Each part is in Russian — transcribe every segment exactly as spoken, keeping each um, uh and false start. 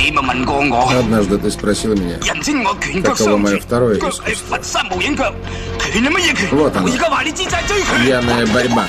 Однажды ты спросила меня, каково мое второе искусство. Вот оно. Пьяная борьба.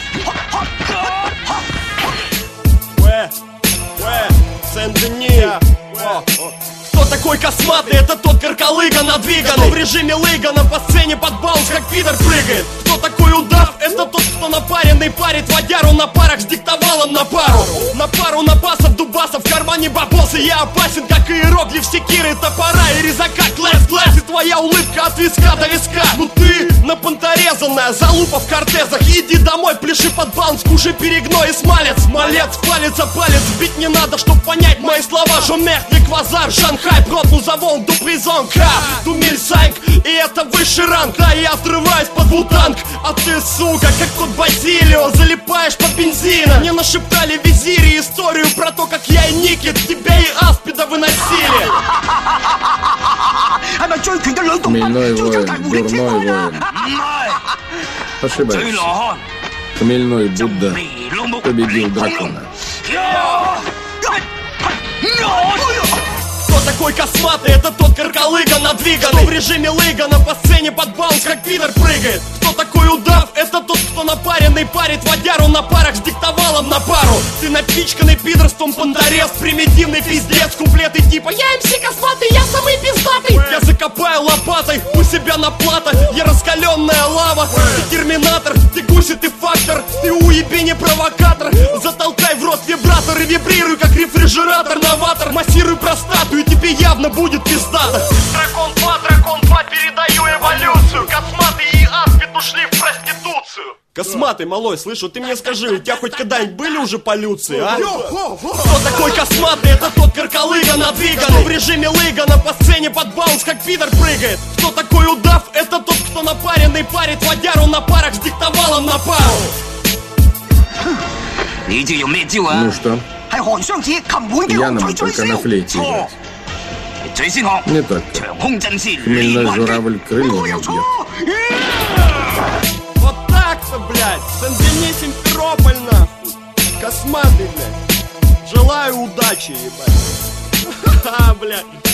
Кто такой косматый? Это тот каркалыга надвиганный, в режиме лыгана по сцене под баунс, как пидор прыгает. Кто такой удав? Это тот, кто напаренный парит водяру на парах с диктовалом на пару. На пару напасов, дубасов, в кармане бабосы. Я опасен, как иероглиф секиры, топора и резака. Клэс, клэс, и твоя улыбка от виска до виска. Ну ты напонторезанная, залупа в кортезах. Иди домой, пляши под баунс, кушай перегной и смалец. Малец, палец за палец, бить не надо, чтоб понять мои слова. Жомех, не квазар, Шанхай, прот, музавон, дупризон, краб, тумиль, сайк. И это высший ранг, да я отрываюсь под вутанг. А ты, сука, как кот Базилио, залипаешь под бензином. Мне нашептали визири историю про то, как я и Никит тебя и Аспида выносили. Хмельной воин, дурной воин. Ошибаешься. Хмельной Будда победил дракона. Кто такой косматый? Это тот каркалыга надвиганный, в режиме лыгана по сцене под баунс, как пидор прыгает. Кто такой удав? Это тот, кто напаренный парит водяру на парах с диктовалом на пару. Ты напичканный пидорством понторез, примитивный пиздец. Куплеты типа «Я эм си косматый, я самый пиздатый». Я закопаю лопатой у себя на платах. Я раскаленная лава, ты терминатор, ты гуси, ты фактор, ты уебень и провокатор. Затолкай в рот вибратор и вибрируй, как рефрижератор, новатор. Массируй простату, и тебе явно будет пиздато. Дракон два, дракон два, передаю эволюцию. Косматый и Аспид ушли в проституцию. Косматый, малой, слышу, ты мне скажи, у тебя хоть когда-нибудь были уже полюции, а? Кто такой косматый? Это тот каркалыга надвиганный, в режиме лыгана по сцене под баунс, как пидор прыгает. Кто такой удав? Это тот, кто напаренный парит водяру на парах с диктовалом на пару. Ну что? Я нам только на флейте играть. Не так. Хмельной журавль крыльями бьет. Вот так-то, блядь. Сен-Дени, Симферополь, нахуй. Косматый, блядь. Желаю удачи, ебать. Ха-ха, блядь.